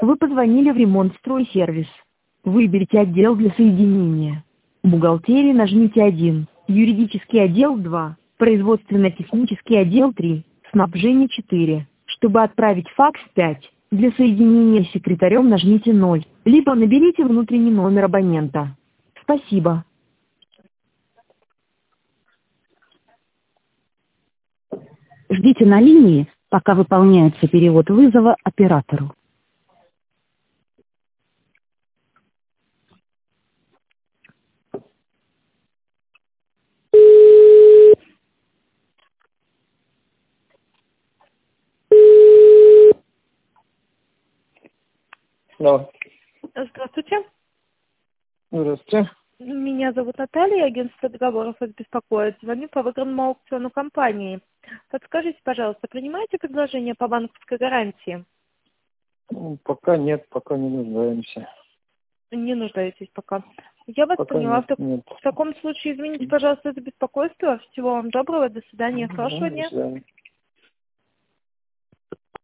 Вы позвонили в Ремонтстройсервис. Выберите отдел для соединения. Бухгалтерия нажмите 1, юридический отдел 2, производственно-технический отдел 3, снабжение 4. Чтобы отправить факс 5, для соединения с секретарем нажмите 0, либо наберите внутренний номер абонента. Спасибо. Ждите на линии, пока выполняется перевод вызова оператору. Да. Здравствуйте. Здравствуйте. Меня зовут Наталья, агентство договоров вас беспокоит. Звоню по выигранному аукциону компании. Подскажите, пожалуйста, принимаете предложение по банковской гарантии? Пока нет, пока не нуждаемся. Не нуждаетесь пока. Я вас Пока поняла. нет. В таком случае извините, пожалуйста, за беспокойство. Всего вам доброго, до свидания, хорошего До дня. свидания.